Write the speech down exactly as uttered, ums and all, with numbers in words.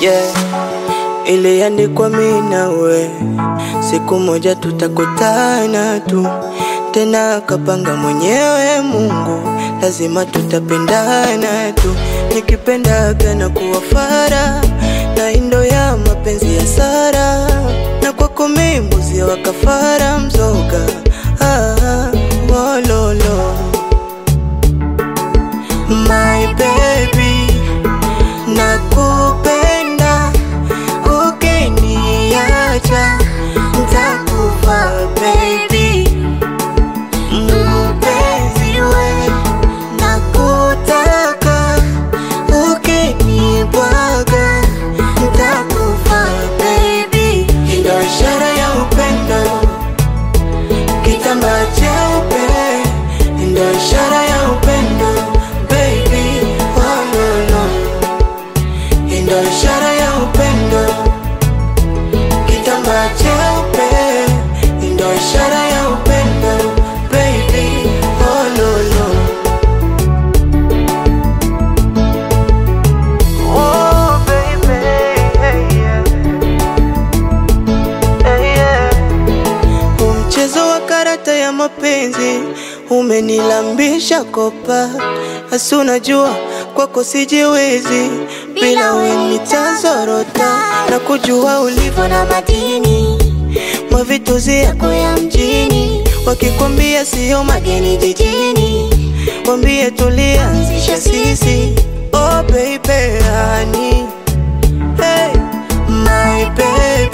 Yeah, iliandikwa mimi na wewe, siku moja tutakutana tu. Tena kapanga mwenyewe Mungu, lazima tutapendana tu. Nikipendaga na kuwa fara, na indo ya mapenzi ya Sara. Na kwako mimi mbuzi wa kafara mzoga. Ah, oh, lo, lo. My baby, nakupenda, ukiniacha nitakufa baby. Mpenzi we, nakutaka, ukinibwaga nitakufa baby. Ndio ishara ya upendo, kitambaa cheupe. Ndio ishara ya upendo baby, oh no no. Ndio ishara ya upendo, kitambaa cheupe. Ndio ishara ya upendo baby, oh no no. Oh baby, hey yeah, hey yeah. Mchezo wa karata ya mapenzi umenilambisha kopa. Hasa unajua kwako sijiwezi, bila wewe nitazorota. Na kujua ulivyo na madini, mavituzi yako ya mjini. Wakikwambia sio mageni jijini, wambie tulianzisha sisi. Oh baby honey, hey my baby.